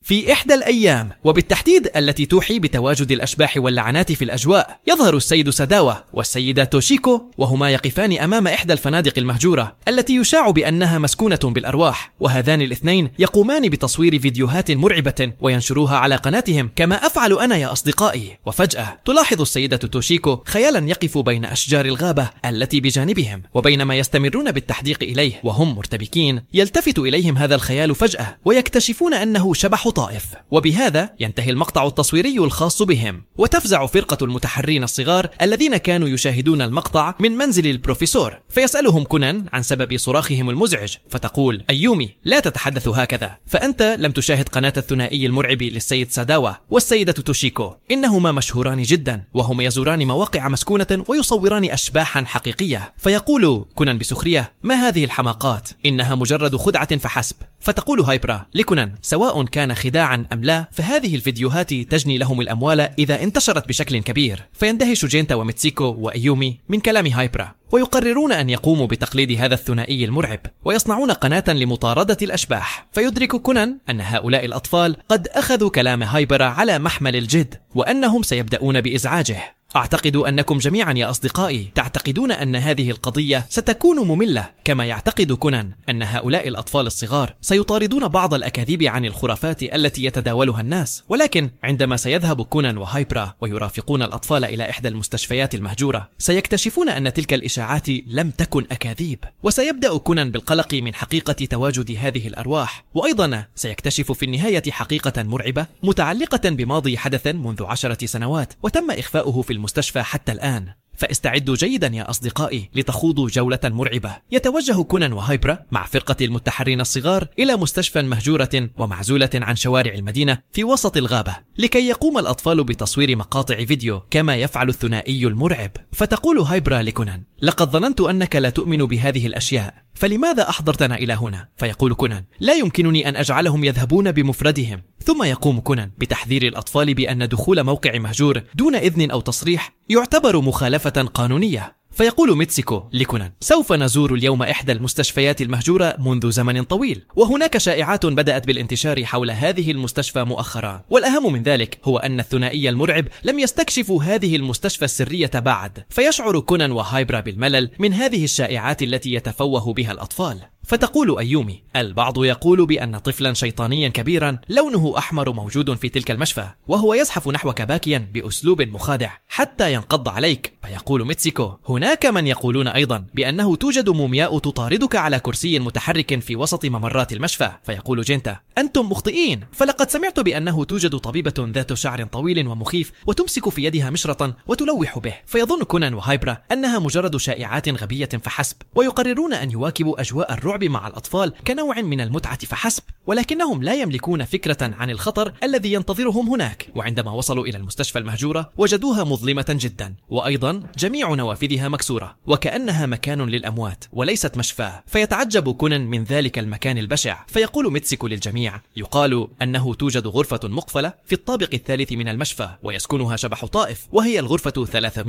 في إحدى الأيام، وبالتحديد التي توحي بتواجد الأشباح واللعنات في الأجواء، يظهر السيد ساداوا والسيدة توشيكو وهما يقفان أمام إحدى الفنادق المهجورة التي يشاع بأنها مسكونة بالأرواح، وهذان الاثنين يقومان بتصوير فيديوهات مرعبة وينشروها على قناتهم كما أفعل أنا يا أصدقائي. وفجأة تلاحظ السيدة توشيكو خيالا يقف بين أشجار الغابة التي بجانبهم، وبينما يستمرون بالتحديق إليه وهم مرتبكين، يلتفت إليهم هذا الخيال فجأة ويكتشفون أنه شبح طائف. وبهذا ينتهي المقطع التصويري الخاص بهم، وتفزع فرقة المتحرين الصغار الذين كانوا يشاهدون المقطع من منزل البروفيسور، فيسألهم كونان عن سبب صراخهم المزعج، فتقول أيومي لا تتحدث هكذا، فأنت لم تشاهد قناة الثنائي المرعب للسيد ساداوا والسيدة توشيكو، إنهما مشهوران جدا وهما يزوران مواقع مسكونة ويصوران أشباحا حقيقية. فيقول كونان بسخرية ما هذه الحماقات، إنها مجرد خدعة فحسب. فتقول هايبرا لكونان سواء كان خداعا أم لا، فهذه الفيديوهات تجني لهم الأموال إذا انتشرت بشكل كبير. فيندهش جينتا وميتسيكو وأيومي من كلام هايبرا، ويقررون أن يقوموا بتقليد هذا الثنائي المرعب ويصنعون قناة لمطاردة الأشباح. فيدرك كونان أن هؤلاء الأطفال قد أخذوا كلام هايبرا على محمل الجد وأنهم سيبدأون بإزعاجه. أعتقد أنكم جميعا يا أصدقائي تعتقدون أن هذه القضية ستكون مملة، كما يعتقد كونان أن هؤلاء الأطفال الصغار سيطاردون بعض الأكاذيب عن الخرافات التي يتداولها الناس. ولكن عندما سيذهب كونان وهايبرا ويرافقون الأطفال إلى إحدى المستشفيات المهجورة، سيكتشفون أن تلك الإشاعات لم تكن أكاذيب، وسيبدأ كونان بالقلق من حقيقة تواجد هذه الأرواح. وأيضا سيكتشف في النهاية حقيقة مرعبة متعلقة بماضي حدث منذ 10 سنوات وتم إخفاؤه في المستشفى حتى الآن. فاستعدوا جيدا يا أصدقائي لتخوضوا جولة مرعبة. يتوجه كونان وهايبرا مع فرقة المتحرين الصغار إلى مستشفى مهجورة ومعزولة عن شوارع المدينة في وسط الغابة، لكي يقوم الأطفال بتصوير مقاطع فيديو كما يفعل الثنائي المرعب. فتقول هايبرا لكونان لقد ظننت أنك لا تؤمن بهذه الأشياء، فلماذا أحضرتنا إلى هنا؟ فيقول كونان لا يمكنني أن أجعلهم يذهبون بمفردهم. ثم يقوم كونان بتحذير الأطفال بأن دخول موقع مهجور دون إذن أو تصريح يعتبر مخالفة قانونية. فيقول ميتسيكو لكونان سوف نزور اليوم إحدى المستشفيات المهجورة منذ زمن طويل، وهناك شائعات بدأت بالانتشار حول هذه المستشفى مؤخرا، والأهم من ذلك هو أن الثنائي المرعب لم يستكشفوا هذه المستشفى السرية بعد. فيشعر كونان وهايبرا بالملل من هذه الشائعات التي يتفوه بها الأطفال. فتقول أيومي البعض يقول بأن طفلا شيطانيا كبيرا لونه أحمر موجود في تلك المشفى، وهو يزحف نحوك باكيا بأسلوب مخادع حتى ينقض عليك. فيقول ميتسيكو هناك من يقولون أيضا بأنه توجد مومياء تطاردك على كرسي متحرك في وسط ممرات المشفى. فيقول جينتا أنتم مخطئين، فلقد سمعت بأنه توجد طبيبة ذات شعر طويل ومخيف وتمسك في يدها مشرطا وتلوح به. فيظن كونان وهايبرا أنها مجرد شائعات غبية فحسب، ويقررون أن يواكبوا أجواء الرعب مع الأطفال كنوع من المتعة فحسب، ولكنهم لا يملكون فكرة عن الخطر الذي ينتظرهم هناك. وعندما وصلوا إلى المستشفى المهجورة وجدوها مظلمة جدا، وأيضا جميع نوافذها مكسورة وكأنها مكان للأموات وليست مشفى. فيتعجب كونان من ذلك المكان البشع. فيقول ميتسيكو للجميع يقال أنه توجد غرفة مقفلة في الطابق الثالث من المشفى ويسكنها شبح طائف، وهي الغرفة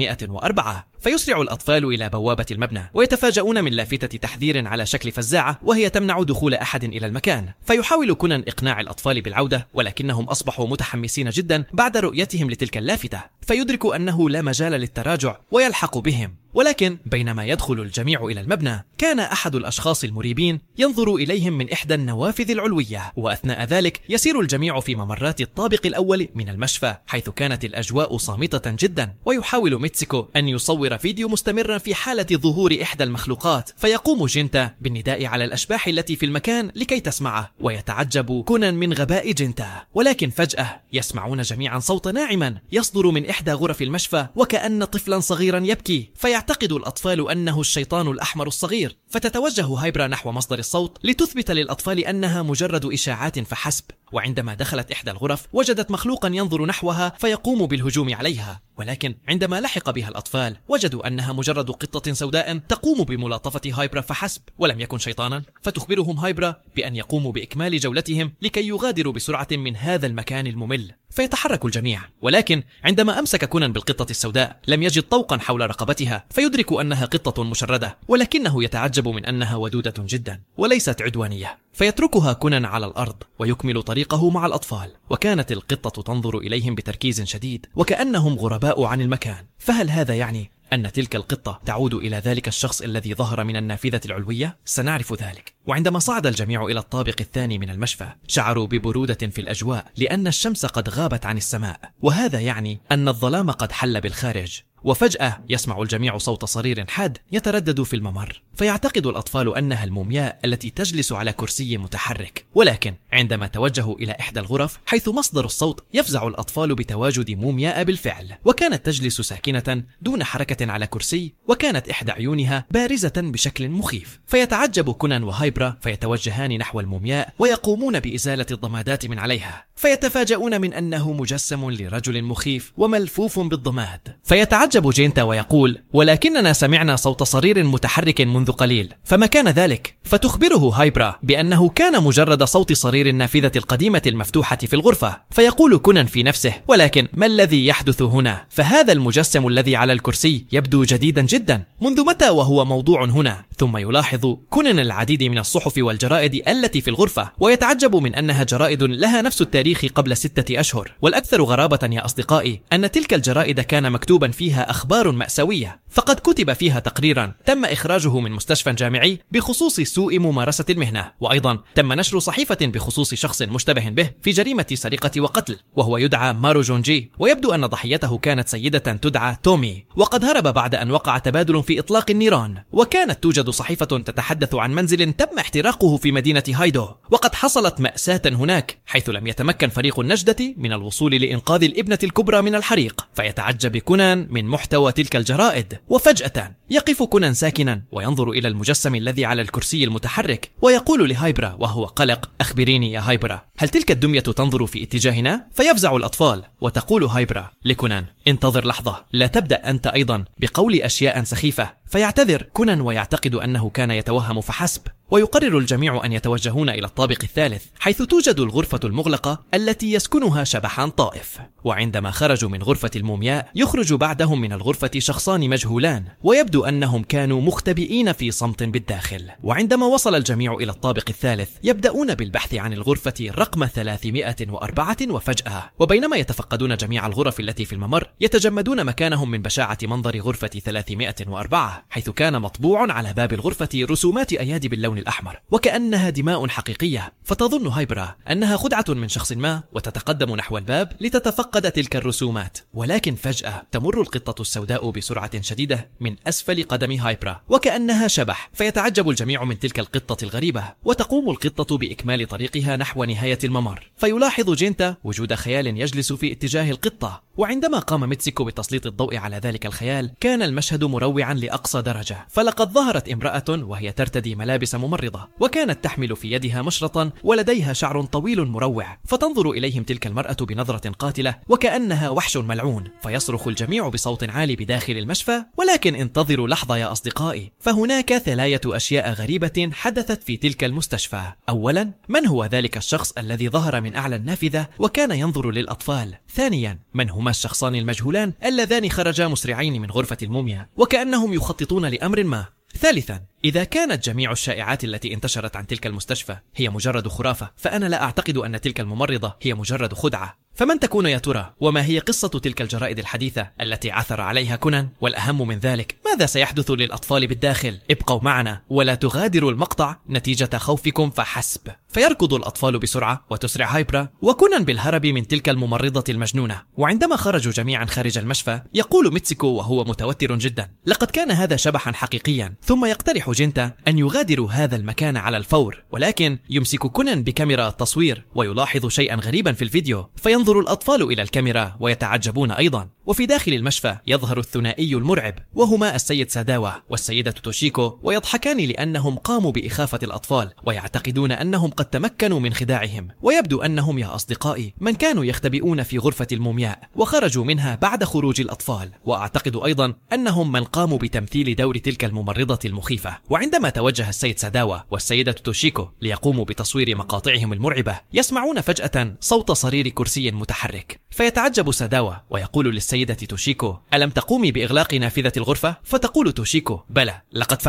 304. فيسرع الأطفال إلى بوابة المبنى ويتفاجؤون من لافتة تحذير على شكل فزاعة وهي تمنع دخول أحد إلى المكان. فيحاول كونان إقناع الأطفال بالعودة، ولكنهم أصبحوا متحمسين جدا بعد رؤيتهم لتلك اللافتة. فيدرك أنه لا مجال للتراجع ويلحق بهم. ولكن بينما يدخل الجميع إلى المبنى، كان أحد الأشخاص المريبين ينظر إليهم من إحدى النوافذ العلوية. وأثناء ذلك يسير الجميع في ممرات الطابق الأول من المشفى، حيث كانت الأجواء صامتة جدا. ويحاول ميتسيكو أن يصور فيديو مستمرا في حالة ظهور إحدى المخلوقات. فيقوم جينتا بالنداء على الأشباح التي في المكان لكي تسمعه، ويتعجب كونان من غباء جينتا. ولكن فجأة يسمعون جميعا صوت ناعما يصدر من إحدى غرف المشفى وكأن طفلا صغيرا يبكي. فيعتقد الأطفال أنه الشيطان الأحمر الصغير. فتتوجه هايبرا نحو مصدر الصوت لتثبت للأطفال أنها مجرد إشاعات فحسب. وعندما دخلت إحدى الغرف وجدت مخلوقا ينظر نحوها فيقوم بالهجوم عليها. ولكن عندما لحق بها الأطفال وجدوا أنها مجرد قطة سوداء تقوم بملاطفة هايبرا فحسب، ولم يكن شيطانا. فتخبرهم هايبرا بأن يقوموا بإكمال جولتهم لكي يغادروا بسرعة من هذا المكان الممل. فيتحرك الجميع، ولكن عندما أمسك كونان بالقطة السوداء لم يجد طوقا حول رقبتها، فيدرك أنها قطة مشردة، ولكنه يتعجب من أنها ودودة جدا وليست عدوانية. فيتركها كونان على الأرض ويكمل طريقه طريقه مع الأطفال، وكانت القطة تنظر إليهم بتركيز شديد وكأنهم غرباء عن المكان. فهل هذا يعني أن تلك القطة تعود إلى ذلك الشخص الذي ظهر من النافذة العلوية؟ سنعرف ذلك. وعندما صعد الجميع إلى الطابق الثاني من المشفى شعروا ببرودة في الأجواء لأن الشمس قد غابت عن السماء، وهذا يعني أن الظلام قد حل بالخارج. وفجأة يسمع الجميع صوت صرير حاد يتردد في الممر، فيعتقد الأطفال أنها المومياء التي تجلس على كرسي متحرك. ولكن عندما توجهوا إلى إحدى الغرف حيث مصدر الصوت يفزع الأطفال بتواجد مومياء بالفعل، وكانت تجلس ساكنة دون حركة على كرسي، وكانت إحدى عيونها بارزة بشكل مخيف. فيتعجب كونان وهايبرا فيتوجهان نحو المومياء ويقومون بإزالة الضمادات من عليها، فيتفاجؤون من أنه مجسم لرجل مخيف وملفوف بالضماد. فيتعجب جينتا ويقول: ولكننا سمعنا صوت صرير متحرك منذ قليل، فما كان ذلك؟ فتخبره هايبرا بأنه كان مجرد صوت صرير النافذة القديمة المفتوحة في الغرفة. فيقول كونان في نفسه: ولكن ما الذي يحدث هنا؟ فهذا المجسم الذي على الكرسي يبدو جديدا جدا، منذ متى وهو موضوع هنا؟ ثم يلاحظ كونان العديد من الصحف والجرائد التي في الغرفة، ويتعجب من أنها جرائد لها نفس التاريخ قبل 6 أشهر. والأكثر غرابة يا أصدقائي أن تلك الجرائد كان مكتوبا فيها أخبار مأساوية، فقد كتب فيها تقريرا تم إخراجه من مستشفى جامعي بخصوص سوء ممارسة المهنة، وأيضا تم نشر صحيفة بخصوص شخص مشتبه به في جريمة سرقة وقتل وهو يدعى مارو جونجي، ويبدو أن ضحيته كانت سيدة تدعى تومي، وقد هرب بعد أن وقع تبادل في إطلاق النيران. وكانت توجد صحيفة تتحدث عن منزل تم احتراقه في مدينة هايدو، وقد حصلت مأساة هناك حيث لم يتمكن فريق النجدة من الوصول لإنقاذ الابنة الكبرى من الحريق. فيتعجب كونان من محتوى تلك الجرائد، وفجأة يقف كونان ساكنا وينظر إلى المجسم الذي على الكرسي المتحرك ويقول لهايبرا وهو قلق: أخبريني يا هايبرا، هل تلك الدمية تنظر في اتجاهنا؟ فيفزع الأطفال وتقول هايبرا لكونان: انتظر لحظة، لا تبدأ أنت أيضا بقول أشياء سخيفة. فيعتذر كونان ويعتقد أنه كان يتوهم فحسب، ويقرر الجميع أن يتوجهون إلى الطابق الثالث حيث توجد الغرفة المغلقة التي يسكنها شبحان طائف. وعندما خرجوا من غرفة المومياء يخرج بعدهم من الغرفة شخصان مجهولان، ويبدو أنهم كانوا مختبئين في صمت بالداخل. وعندما وصل الجميع إلى الطابق الثالث يبدأون بالبحث عن الغرفة رقم 304، وفجأة وبينما يتفقدون جميع الغرف التي في الممر يتجمدون مكانهم من بشاعة منظر غرفة 304، حيث كان مطبوع على باب الغرفة رسومات أيادي باللون الأحمر وكأنها دماء حقيقية. فتظن هايبرا أنها خدعة من شخص ما وتتقدم نحو الباب لتتفقد تلك الرسومات، ولكن فجأة تمر القطة السوداء بسرعة شديدة من أسفل قدم هايبرا وكأنها شبح. فيتعجب الجميع من تلك القطة الغريبة، وتقوم القطة بإكمال طريقها نحو نهاية الممر. فيلاحظ جينتا وجود خيال يجلس في اتجاه القطة، وعندما قام ميتسيكو بتسليط الضوء على ذلك الخيال كان المشهد مروعا لأقصى درجة. فلقد ظهرت امرأة وهي ترتدي ملابس ممرضة، وكانت تحمل في يدها مشرطا ولديها شعر طويل مروع. فتنظر إليهم تلك المرأة بنظرة قاتلة وكأنها وحش ملعون. فيصرخ الجميع بصوت عالي بداخل المشفى: ولكن انتظروا لحظة يا أصدقائي، فهناك 3 أشياء غريبة حدثت في تلك المستشفى. أولا، من هو ذلك الشخص الذي ظهر من أعلى النافذة وكان ينظر للأطفال؟ ثانيا، من هما الشخصان المجهولان اللذان خرجا مسرعين من غرفة الموميا وكأنهم يخططون لأمر ما؟ ثالثا، إذا كانت جميع الشائعات التي انتشرت عن تلك المستشفى هي مجرد خرافة، فأنا لا أعتقد أن تلك الممرضة هي مجرد خدعة. فمن تكون يا ترى؟ وما هي قصة تلك الجرائد الحديثة التي عثر عليها كونان؟ والأهم من ذلك، ماذا سيحدث للأطفال بالداخل؟ ابقوا معنا ولا تغادروا المقطع نتيجة خوفكم فحسب. فيركض الأطفال بسرعة وتسرع هايبرا وكونان بالهرب من تلك الممرضة المجنونة. وعندما خرجوا جميعا خارج المشفى يقول ميتسيكو وهو متوتر جدا: لقد كان هذا شبحا حقيقيا. ثم يقترح جينتا أن يغادروا هذا المكان على الفور، ولكن يمسك كونان بكاميرا التصوير ويلاحظ شيئا غريبا في الفيديو. فينظر الأطفال إلى الكاميرا ويتعجبون أيضا. وفي داخل المشفى يظهر الثنائي المرعب، وهما السيد ساداوا والسيدة توشيكو، ويضحكان لأنهم قاموا بإخافة الأطفال ويعتقدون أنهم قد تمكنوا من خداعهم. ويبدو أنهم يا أصدقائي من كانوا يختبئون في غرفة المومياء وخرجوا منها بعد خروج الأطفال. وأعتقد أيضا أنهم من قاموا بتمثيل دور تلك الممرضة المخيفة. وعندما توجه السيد ساداوا والسيدة توشيكو ليقوموا بتصوير مقاطعهم المرعبة يسمعون فجأة صوت صرير كرسي متحرك. فيتعجب ساداوا ويقول للسيدة توشيكو: ألم تقومي بإغلاق نافذة الغرفة؟ فتقول توشيكو: بلى، لقد فعلت.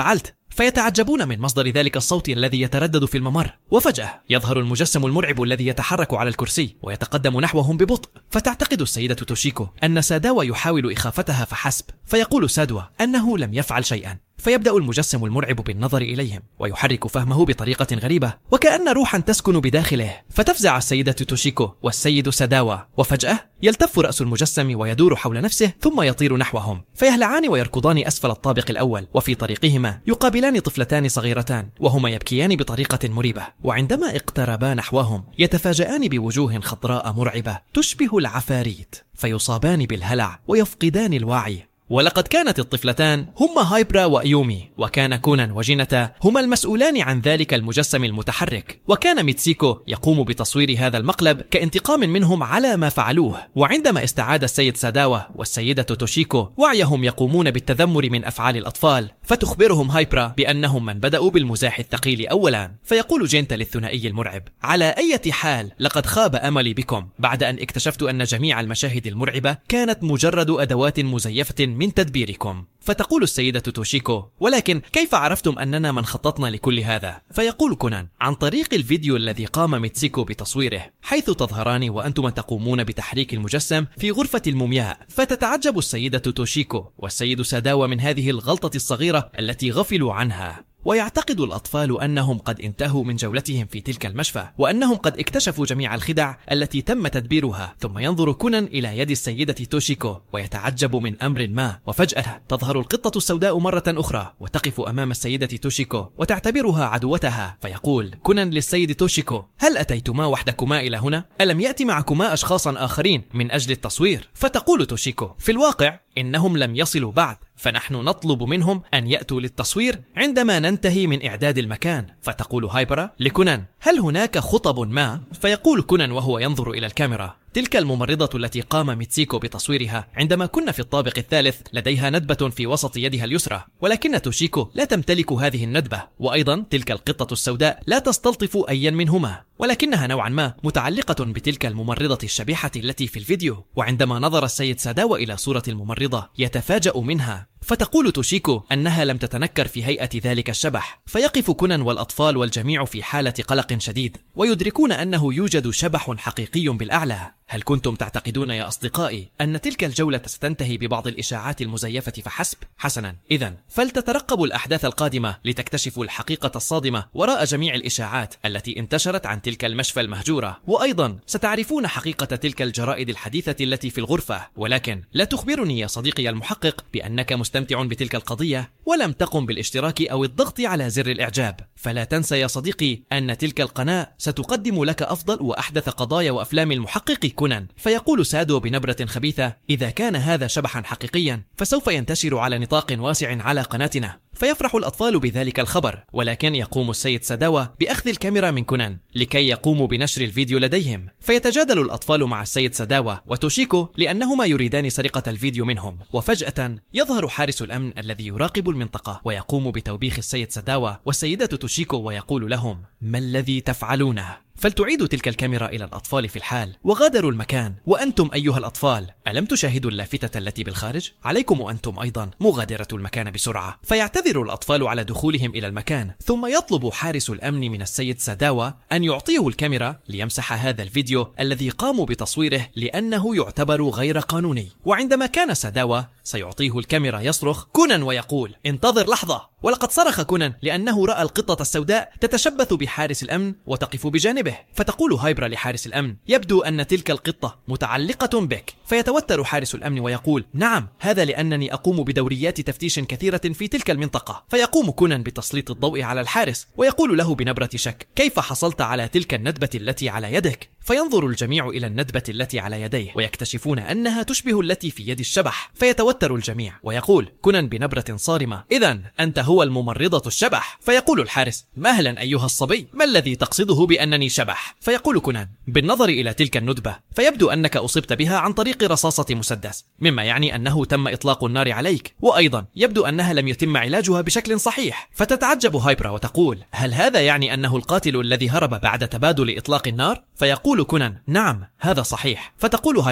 فيتعجبون من مصدر ذلك الصوت الذي يتردد في الممر. وفجأة يظهر المجسم المرعب الذي يتحرك على الكرسي ويتقدم نحوهم ببطء. فتعتقد السيدة توشيكو أن ساداوا يحاول إخافتها فحسب، فيقول سادوا أنه لم يفعل شيئا. فيبدأ المجسم المرعب بالنظر إليهم ويحرك فهمه بطريقة غريبة وكأن روحا تسكن بداخله. فتفزع السيدة توشيكو والسيد ساداوا، وفجأة يلتف رأس المجسم ويدور حول نفسه ثم يطير نحوهم. فيهلعان ويركضان أسفل الطابق الأول، وفي طريقهما يقابلان طفلتان صغيرتان وهما يبكيان بطريقة مريبة. وعندما اقتربا نحوهم يتفاجآن بوجوه خضراء مرعبة تشبه العفاريت، فيصابان بالهلع ويفقدان الوعي. ولقد كانت الطفلتان هما هايبرا وأيومي، وكان كونان وجيناتا هما المسؤولان عن ذلك المجسم المتحرك. وكان ميتسيكو يقوم بتصوير هذا المقلب كانتقام منهم على ما فعلوه. وعندما استعاد السيد ساداوا والسيدة توشيكو وعيهم يقومون بالتذمر من أفعال الأطفال، فتخبرهم هايبرا بأنهم من بدأوا بالمزاح الثقيل أولا. فيقول جينتا للثنائي المرعب: على أي حال لقد خاب أملي بكم بعد أن اكتشفت أن جميع المشاهد المرعبة كانت مجرد أدوات مزيفة من تدبيركم. فتقول السيدة توشيكو: ولكن كيف عرفتم أننا من خططنا لكل هذا؟ فيقول كونان: عن طريق الفيديو الذي قام ميتسيكو بتصويره، حيث تظهران وأنتم تقومون بتحريك المجسم في غرفة المومياء. فتتعجب السيدة توشيكو والسيد ساداوا من هذه الغلطة الصغيرة التي غفلوا عنها. ويعتقد الأطفال أنهم قد انتهوا من جولتهم في تلك المشفى وأنهم قد اكتشفوا جميع الخدع التي تم تدبيرها. ثم ينظر كونان إلى يد السيدة توشيكو ويتعجب من أمر ما، وفجأة تظهر القطة السوداء مرة أخرى وتقف أمام السيدة توشيكو وتعتبرها عدوتها. فيقول كونان للسيد توشيكو: هل أتيتما وحدكما إلى هنا؟ ألم يأتي معكما أشخاص آخرين من أجل التصوير؟ فتقول توشيكو: في الواقع إنهم لم يصلوا بعد، فنحن نطلب منهم أن يأتوا للتصوير عندما ننتهي من إعداد المكان. فتقول هايبرا لكونان: هل هناك خطب ما؟ فيقول كونان وهو ينظر إلى الكاميرا: تلك الممرضة التي قام ميتسيكو بتصويرها عندما كنا في الطابق الثالث لديها ندبة في وسط يدها اليسرى، ولكن توشيكو لا تمتلك هذه الندبة. وأيضا تلك القطة السوداء لا تستلطف أيا منهما، ولكنها نوعا ما متعلقة بتلك الممرضة الشبيحة التي في الفيديو. وعندما نظر السيد ساداوا إلى صورة الممرضة يتفاجأ منها. فتقول توشيكو أنها لم تتنكر في هيئة ذلك الشبح. فيقف كونان والأطفال والجميع في حالة قلق شديد، ويدركون أنه يوجد شبح حقيقي بالأعلى. هل كنتم تعتقدون يا أصدقائي أن تلك الجولة ستنتهي ببعض الإشاعات المزيفة فحسب؟ حسنا، إذن فلتترقبوا الأحداث القادمة لتكتشفوا الحقيقة الصادمة وراء جميع الإشاعات التي انتشرت عن تلك المشفى المهجورة. وأيضا ستعرفون حقيقة تلك الجرائد الحديثة التي في الغرفة. ولكن لا تخبرني يا صديقي المحقق بأنك مستمتع بتلك القضية ولم تقم بالاشتراك أو الضغط على زر الإعجاب. فلا تنسى يا صديقي أن تلك القناة ستقدم لك أفضل وأحدث قضايا وأفلام المحقق كونان. فيقول سادو بنبرة خبيثة: إذا كان هذا شبحا حقيقيا فسوف ينتشر على نطاق واسع على قناتنا. فيفرح الأطفال بذلك الخبر، ولكن يقوم السيد ساداوا بأخذ الكاميرا من كونان لكي يقوموا بنشر الفيديو لديهم. فيتجادل الأطفال مع السيد ساداوا وتوشيكو لأنهما يريدان سرقة الفيديو منهم. وفجأة يظهر حارس الأمن الذي يراقب المنطقة ويقوم بتوبيخ السيد ساداوا والسيدة توشيكو ويقول لهم: ما الذي تفعلونه؟ فلتعيدوا تلك الكاميرا إلى الأطفال في الحال. وغادروا المكان. وأنتم أيها الأطفال، ألم تشاهدوا اللافتة التي بالخارج؟ عليكم وأنتم أيضا مغادرة المكان بسرعة. فيعتذر الأطفال على دخولهم إلى المكان، ثم يطلب حارس الأمن من السيد ساداوا أن يعطيه الكاميرا ليمسح هذا الفيديو الذي قاموا بتصويره لأنه يعتبر غير قانوني. وعندما كان ساداوا سيعطيه الكاميرا يصرخ كونان ويقول: انتظر لحظة. ولقد صرخ كونان لأنه رأى القطة السوداء تتشبث بحارس الأمن وتقف بجانبه. فتقول هايبرا لحارس الأمن: يبدو أن تلك القطة متعلقة بك. فيتوتر حارس الأمن ويقول: نعم، هذا لأنني أقوم بدوريات تفتيش كثيرة في تلك المنطقة. فيقوم كونان بتسليط الضوء على الحارس ويقول له بنبرة شك: كيف حصلت على تلك الندبة التي على يدك؟ فينظر الجميع إلى الندبة التي على يديه ويكتشفون أنها تشبه التي في يد الشبح. فيتوتر الجميع ويقول كونان بنبرة صارمة: إذن أنت هو الممرضة الشبح. فيقول الحارس: مهلا أيها الصبي، ما الذي تقصده بأنني شبح؟ فيقول كونان: بالنظر إلى تلك الندبة فيبدو أنك أصبت بها عن طريق رصاصة مسدس، مما يعني أنه تم إطلاق النار عليك، وأيضا يبدو أنها لم يتم علاجها بشكل صحيح. فتتعجب هايبرا وتقول: هل هذا يعني أنه القاتل الذي هرب بعد تبادل إطلاق النار؟ فيقول كونان: نعم، هذا صحيح. فتقول هايبرا: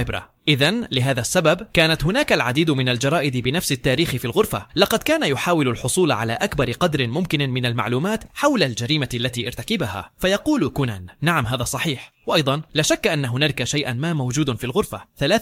إذن لهذا السبب كانت هناك العديد من الجرائد بنفس التاريخ في الغرفة. لقد كان يحاول الحصول على أكبر قدر ممكن من المعلومات حول الجريمة التي ارتكبها. فيقول كونان: نعم هذا صحيح، وأيضا لا شك أن هنالك شيئا ما موجود في الغرفة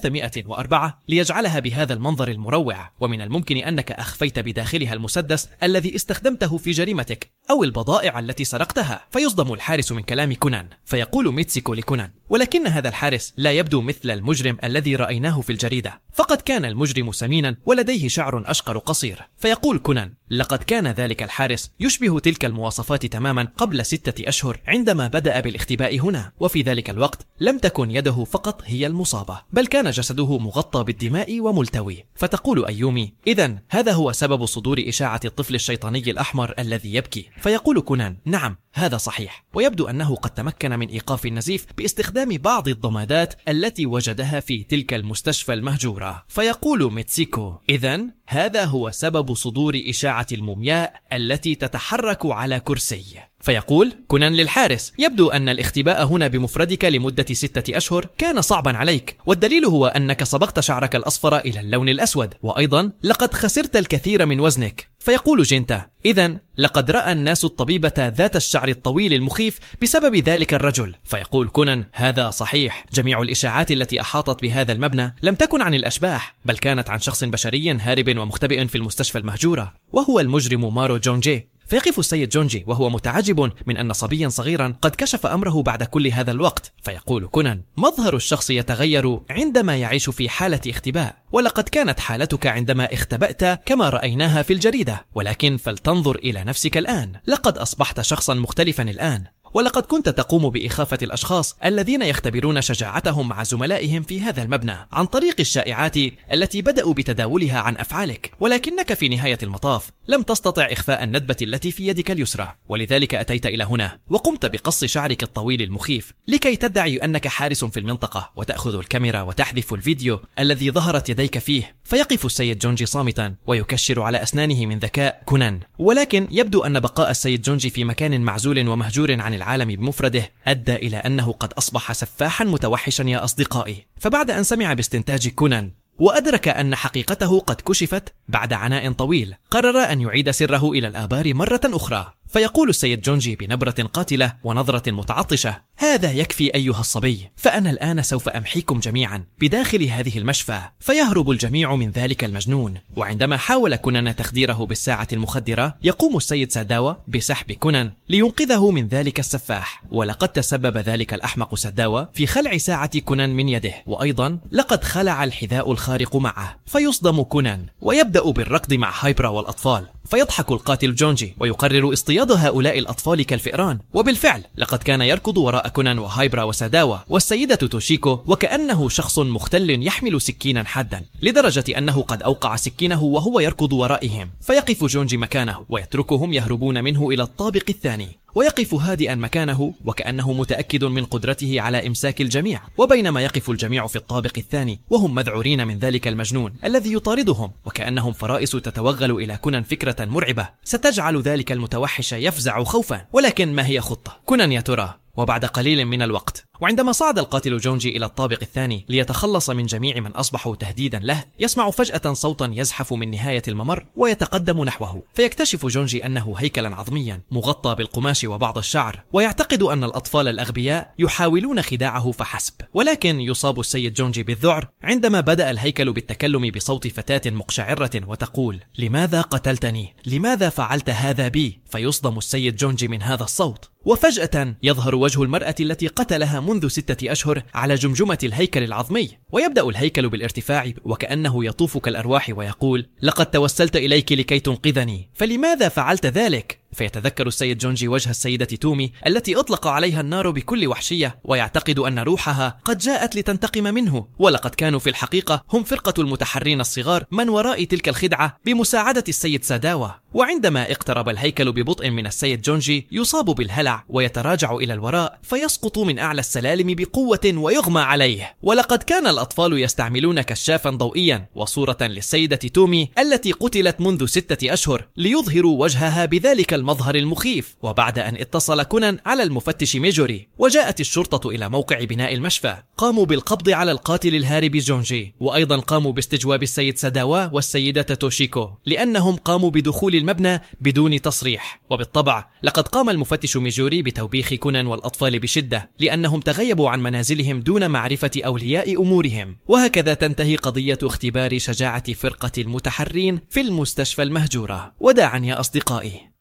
304 ليجعلها بهذا المنظر المروع، ومن الممكن أنك أخفيت بداخلها المسدس الذي استخدمته في جريمتك أو البضائع التي سرقتها. فيصدم الحارس من كلام كونان، فيقول ميتسيكو لكونان: ولكن هذا الحارس لا يبدو مثل المجرم الذي رأيناه في الجريدة، فقد كان المجرم سمينا ولديه شعر أشقر قصير. فيقول كونان: لقد كان ذلك الحارس يشبه تلك المواصفات تماما قبل 6 أشهر عندما بدأ بالاختباء هنا، وفي ذلك الوقت لم تكن يده فقط هي المصابة، بل كان جسده مغطى بالدماء وملتوي. فتقول أيومي: إذن هذا هو سبب صدور إشاعة الطفل الشيطاني الأحمر الذي يبكي. فيقول كونان: نعم هذا صحيح، ويبدو أنه قد تمكن من إيقاف النزيف باستخدام بعض الضمادات التي وجدها في تلك المستشفى المهجورة. فيقول ميتسيكو: إذن هذا هو سبب صدور إشاعة المومياء التي تتحرك على كرسي. فيقول كونان للحارس: يبدو أن الاختباء هنا بمفردك لمدة 6 أشهر كان صعبا عليك، والدليل هو أنك صبغت شعرك الأصفر إلى اللون الأسود، وأيضا لقد خسرت الكثير من وزنك. فيقول جينتا: إذن لقد رأى الناس الطبيبة ذات الشعر الطويل المخيف بسبب ذلك الرجل. فيقول كونان: هذا صحيح، جميع الإشاعات التي أحاطت بهذا المبنى لم تكن عن الأشباح، بل كانت عن شخص بشري هارب ومختبئ في المستشفى المهجورة، وهو المجرم مارو جونجي. فيقف السيد جونجي وهو متعجب من أن صبيا صغيرا قد كشف أمره بعد كل هذا الوقت. فيقول كونان: مظهر الشخص يتغير عندما يعيش في حالة اختباء، ولقد كانت حالتك عندما اختبأت كما رأيناها في الجريدة، ولكن فلتنظر إلى نفسك الآن، لقد أصبحت شخصا مختلفا الآن، ولقد كنت تقوم بإخافة الأشخاص الذين يختبرون شجاعتهم مع زملائهم في هذا المبنى عن طريق الشائعات التي بدأوا بتداولها عن أفعالك، ولكنك في نهاية المطاف لم تستطع إخفاء الندبة التي في يدك اليسرى، ولذلك أتيت إلى هنا وقمت بقص شعرك الطويل المخيف لكي تدعي أنك حارس في المنطقة وتأخذ الكاميرا وتحذف الفيديو الذي ظهرت يديك فيه. فيقف السيد جونجي صامتا ويكشر على أسنانه من ذكاء كونان، ولكن يبدو أن بقاء السيد جونجي في مكان معزول ومهجور عن العالم بمفرده أدى إلى أنه قد أصبح سفاحا متوحشا يا أصدقائي. فبعد أن سمع باستنتاج كونان وأدرك أن حقيقته قد كشفت بعد عناء طويل، قرر أن يعيد سره إلى الآبار مرة أخرى. فيقول السيد جونجي بنبرة قاتلة ونظرة متعطشة: هذا يكفي أيها الصبي، فأنا الآن سوف أمحيكم جميعا بداخل هذه المشفى. فيهرب الجميع من ذلك المجنون، وعندما حاول كونان تخديره بالساعة المخدرة يقوم السيد ساداوا بسحب كونان لينقذه من ذلك السفاح، ولقد تسبب ذلك الأحمق ساداوا في خلع ساعة كونان من يده، وأيضا لقد خلع الحذاء الخارق معه. فيصدم كونان ويبدأ بالركض مع هايبرا والأطفال. فيضحك القاتل جونجي ويقرر اصطياد هؤلاء الأطفال كالفئران، وبالفعل لقد كان يركض وراء كونان وهايبرا وساداوا والسيدة توشيكو وكأنه شخص مختل يحمل سكينا حادا، لدرجة أنه قد أوقع سكينه وهو يركض ورائهم. فيقف جونجي مكانه ويتركهم يهربون منه إلى الطابق الثاني، ويقف هادئا مكانه وكأنه متأكد من قدرته على إمساك الجميع. وبينما يقف الجميع في الطابق الثاني وهم مذعورين من ذلك المجنون الذي يطاردهم وكأنهم فرائس تتوغل إلى كونان فكرة مرعبة ستجعل ذلك المتوحش يفزع خوفا. ولكن ما هي خطة كونان يا ترى؟ وبعد قليل من الوقت، وعندما صعد القاتل جونجي إلى الطابق الثاني ليتخلص من جميع من أصبحوا تهديدا له، يسمع فجأة صوتا يزحف من نهاية الممر ويتقدم نحوه. فيكتشف جونجي أنه هيكلا عظميا مغطى بالقماش وبعض الشعر، ويعتقد أن الأطفال الأغبياء يحاولون خداعه فحسب. ولكن يصاب السيد جونجي بالذعر عندما بدأ الهيكل بالتكلم بصوت فتاة مقشعرة وتقول: لماذا قتلتني؟ لماذا فعلت هذا بي؟ فيصدم السيد جونجي من هذا الصوت، وفجأة يظهر وجه المرأة التي قتلها منذ 6 أشهر على جمجمة الهيكل العظمي. ويبدأ الهيكل بالارتفاع وكأنه يطوف كالأرواح ويقول: لقد توسلت إليك لكي تنقذني، فلماذا فعلت ذلك؟ فيتذكر السيد جونجي وجه السيدة تومي التي أطلق عليها النار بكل وحشية، ويعتقد أن روحها قد جاءت لتنتقم منه، ولقد كانوا في الحقيقة هم فرقة المتحرين الصغار من وراء تلك الخدعة بمساعدة السيد ساداوا. وعندما اقترب الهيكل ببطء من السيد جونجي يصاب بالهلع ويتراجع إلى الوراء، فيسقط من أعلى السلالم بقوة ويغمى عليه. ولقد كان الأطفال يستعملون كشافا ضوئيا وصورة للسيدة تومي التي قتلت منذ 6 أشهر ليظهروا وجهها بذلك المظهر المخيف، وبعد أن اتصل كونان على المفتش ميجوري وجاءت الشرطة إلى موقع بناء المشفى، قاموا بالقبض على القاتل الهارب جونجي، وأيضا قاموا باستجواب السيد ساداوا والسيدة توشيكو لأنهم قاموا بدخول المبنى بدون تصريح. وبالطبع لقد قام المفتش ميجوري بتوبيخ كونان والأطفال بشدة لأنهم تغيبوا عن منازلهم دون معرفة أولياء أمورهم. وهكذا تنتهي قضية اختبار شجاعة فرقة المتحرين في المستشفى المهجورة. وداعا يا أصدقائي.